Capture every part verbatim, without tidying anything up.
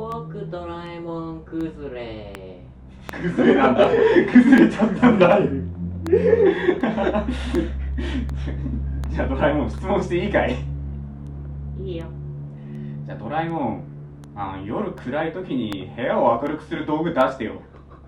僕ドラえもん崩れ崩れなんだ崩れちゃったんだじゃあドラえもん質問していいかい？ いいよ。 じゃあドラえもん、あの夜暗い時に部屋を明るくする道具出してよ。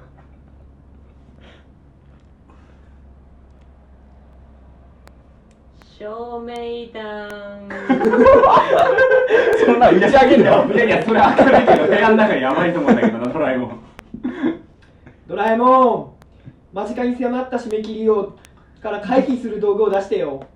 照明弾そんな打ち上げんだよ。 いやいや、それ明るいけど部屋の中にやばいと思うんだけどな、ドラえもん。 ドラえもん、間近に迫った締め切りをから回避する道具を出してよ。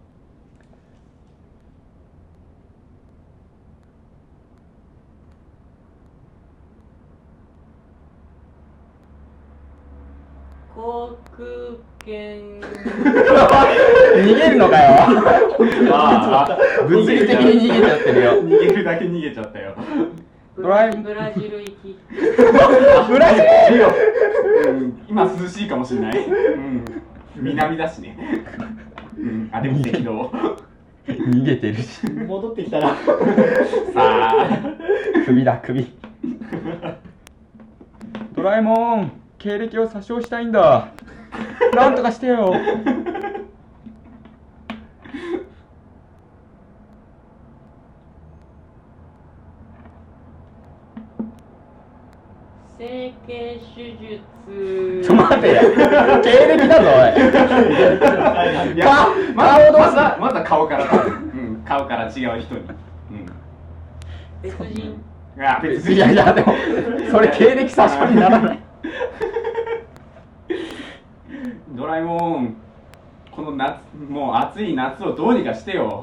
航空券逃げるのかよ。 ああ、 物理的に逃げちゃってるよ。 逃げるだけ逃げちゃったよ。 ブドラえもんブラジル行きブラジルよ。 うん、今涼しいかもしれない。うん、南だしね。うん、あ、でも赤道。 逃げてるし。 戻ってきたらさあ、 首だ首。ドラえもん、経歴を詐称したいんだ。なんとかしてよ。 整形手術ちょ待てよ。経歴だぞおい。 いや、まずまずはまずは顔から、うん、顔から違う人に。 別人うん、あ、別に。 いやいやでもそれ経歴詐称にならない。 ドラえもん、この夏、もう暑い夏をどうにかしてよ。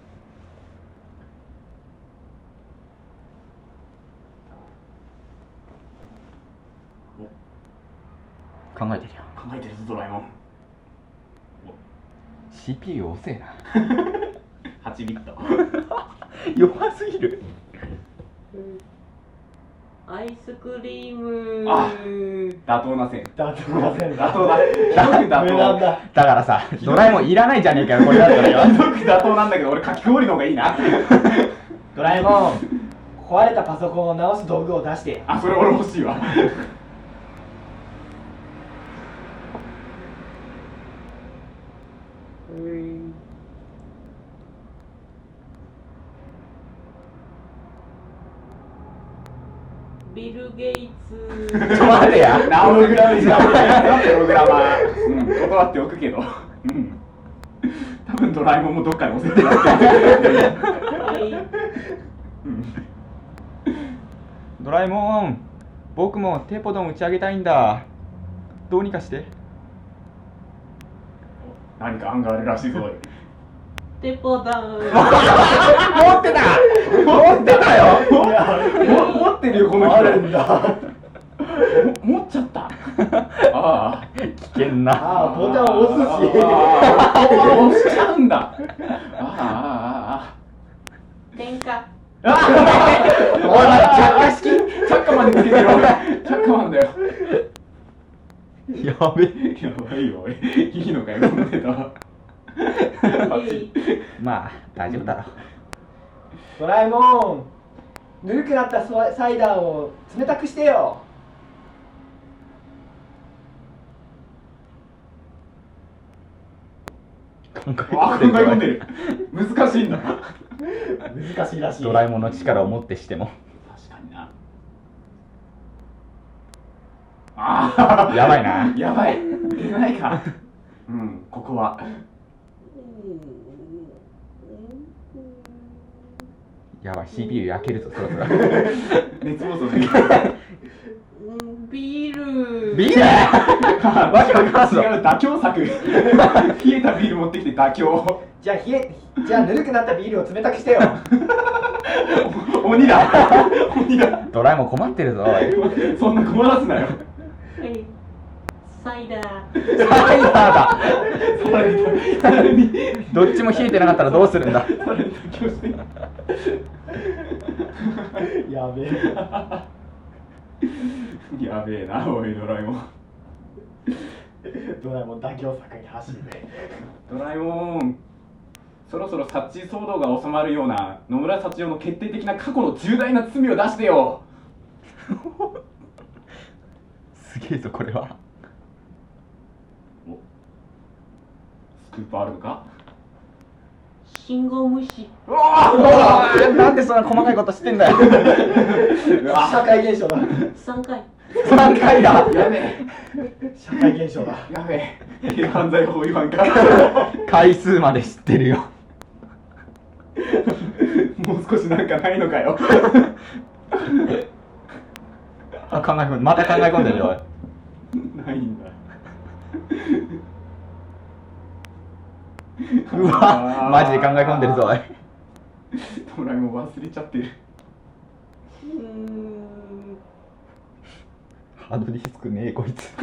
考えてるよ。 考えてるぞドラえもん。 シーピーユー 遅えな。 はちビット。 弱すぎる。 アイスクリームあ、妥当な線。 だとません妥当だ。ひどく妥無難当。 だ。 だからさ、ドラえもんいらないじゃねえかよこれだったらよ。 ひどく妥当なんだけど、俺かき氷の方がいいな。 ドラえもん、壊れたパソコンを直す道具を出して。 あ、それ俺欲しいわ。 ビル・ゲイツちょ待てや。 ナオグラムじゃん。プログラマー。うん、断っておくけど。うん。多分ドラえもんもどっかに押せてなってる。うん。 ドラえもん、僕もテポドン打ち上げたいんだ。どうにかして。 何か案があるらしいぞ。 テポダン持ってた持ってたよ。 も持ってるよこの人。 あるんだ。 持っちゃった。ああ。 危険な。 ああ、ボタンを押すし。 ああ、押しちゃうんだ。あああ天下あああ。おい、着火式？チャッカマンにつけてる。チャッカマンだよ。 やべえ。 やばいよ、おい。いいのかよ、このネタは。 まあ大丈夫だろう。 ドラえもん、ぬるくなったサイダーを冷たくしてよ。 考えあ、考え込んでる。難しいんだ。 難しいらしい。 ドラえもんの力をもってしても。 確かにな。ああ、 やばいな。 やばい。出ないか。うん、ここは。 やばい、シーピーユー 焼けるぞそろそろ。 熱暴走で。 ビールビールわけわからんぞ。 違う、妥協策。冷えたビール持ってきて妥協。 じゃあ冷え、じゃあぬるくなったビールを冷たくしてよ。 鬼だ。鬼だ。 ドラえもん困ってるぞおい。 そんな困らすなよ。 サイダーサイダーだ。 さらに、さらに、 どっちも冷えてなかったらどうするんだ。 さらに妥協して。 やべえ。 やべえな、おい、ドラえもん。 ドラえもん妥協策に走るね。 ドラえもん、そろそろサッチ騒動が収まるような野村幸男の決定的な過去の重大な罪を出してよ。 げえぞこれは。 おスクープあるのか。 信号無視。 うわーなんでそんな細かいことしてんだよ。 うわ社会現象だ。 さんかい。 さんかいだ。 やべえ社会現象だ。 やべえ犯罪法違反か。 回数まで知ってるよ。 もう少しなんかないのかよ。 あ考え込んでまた考え込んでるよ。 ないんだ。 うわマジで考え込んでるぞおい。 ドラえもん忘れちゃってる。 うーん。 ハードディスクねえこいつ。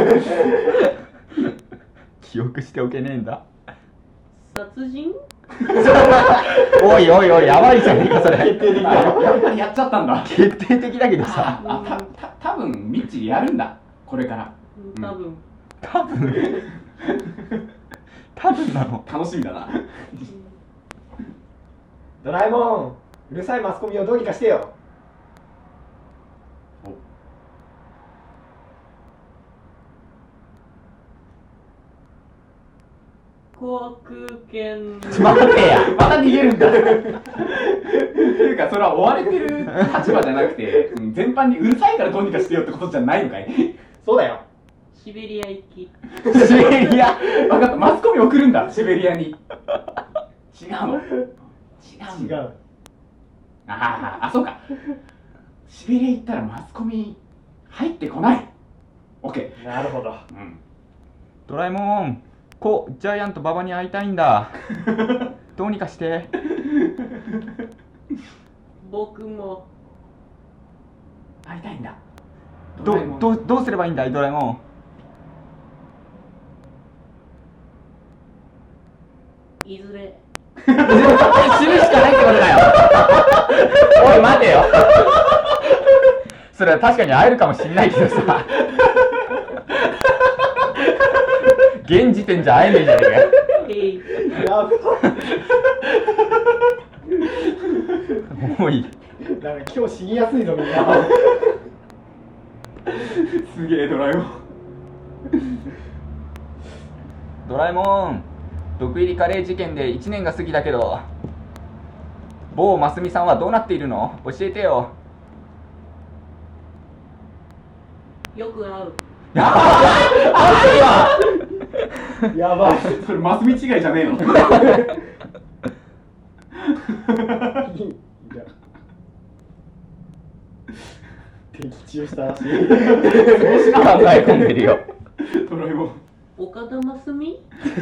記憶しておけねえんだ。 殺人？ おいおいおいやばいじゃねえかそれ。 決定的だよ。 やっぱりやっちゃったんだ。 決定的だけどさ。 あたた多分ミッチやるんだこれから。 うん多分。 多分多分なの。 楽しみだな。 ドラえもん、うるさいマスコミをどうにかしてよ。 航空券。 待てや。 また逃げるんだ。っていうかそれは追われてる立場じゃなくて、うん全般にうるさいからどうにかしてよってことじゃないのかい。 そうだよ。 シベリア行き。 シベリア。 分かった、マスコミ送るんだシベリアに。違うの。違うんだ。 違う。 ああ、あ、そうか。シベリア行ったらマスコミ入ってこない。オッケなるほど。 ー。うん。 ドラえもん、こジャイアント馬場に会いたいんだ。どうにかして。 僕も。 会いたいんだ。 どドラえもんどどうすればいいんだいドラえもん。 いずれ。 死ぬしかないってことだよ。おい待てよ。それは確かに会えるかもしんないけどさ。現時点じゃ会えねえじゃねえかよ。 えい。 やば。 おいなんか今日死にやすいぞみんな。 すげえドラえもん。 ドラえもん、毒入りカレー事件でいちねんが過ぎたけど某ますみさんはどうなっているの？教えてよ。 よく会う。 やばい。 それマスミ違いじゃねえの。 いや的中したらしい。 考え込んでるよ。 ドラえもん。 岡田真澄？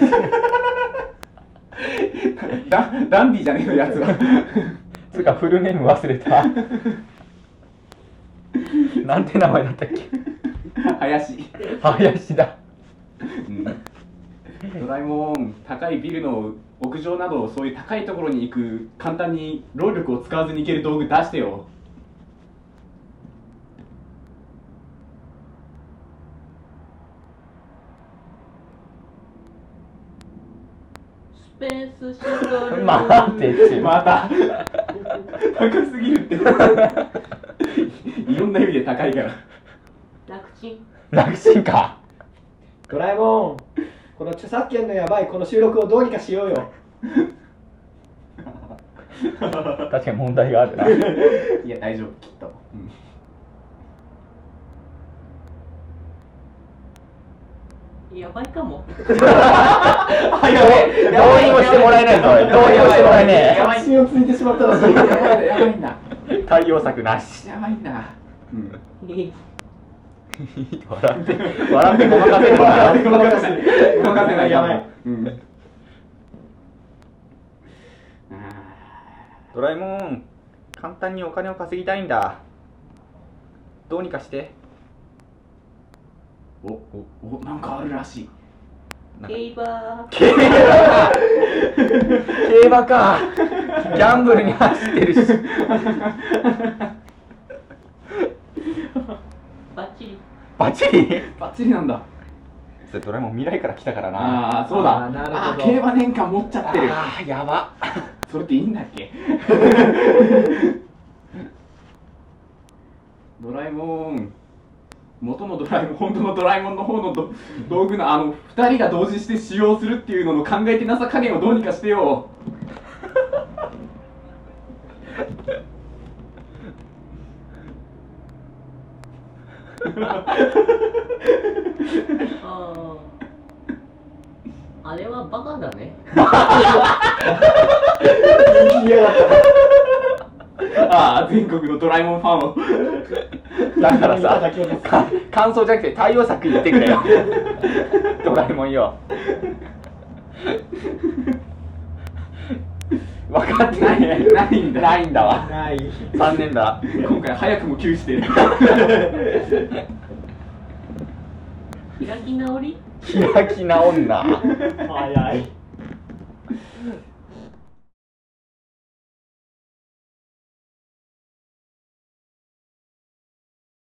ダダンディじゃねえのやつは。 つうかフルネーム忘れた。なんて名前だったっけ？ 林。 林だ。 うんドラえもん、高いビルの屋上などそういう高いところに行く簡単に労力を使わずに行ける道具出してよ。 スペースシャトル。 待てってまた高すぎるって。いろんな意味で高いから。 楽ちん。 楽ちんか。 ドラえもん、この著作権のやばいこの収録をどうにかしようよ。 確かに問題があるな。 いや大丈夫きっと。 やばいかも。 どうにもしてもらえないぞ。どうにもしてもらえねやばい確信をついてしまったらしい。 やばいやばいんだ。 え。対応策なし。 やばいんだ。うんえい。 笑って笑ってごまかせるな。 笑ってごまかせないごまかせないやばい。 うんドラえもん、簡単にお金を稼ぎたいんだ。どうにかして。 おおおなんかあるらしい。 競馬。 競馬競馬か。ギャンブルに走ってるし。 バッチリ。 バッチリ。 バッチリなんだ。 それドラえもん未来から来たからな。 ああそうだ。 あーなるほどあー競馬年間持っちゃってる。 あーやば。 それっていいんだっけ？ドラえもん、 元のドラえもん、本当のドラえもんの方のど道具のあのふたりが同時して使用するっていうのの考えてなさ加減をどうにかしてよ。 ああ、あれはバカだね。 言いやがった。 ああ、全国のドラえもんファンを。 だからさだけですか感想じゃなくて対応策言ってくれよ。ドラえもんよ。分かってないね。 ないんだ。 ないんだわ。 ない。 残念だ。 今回早くも窮してる。 開き直り。 開き直んな。 早い。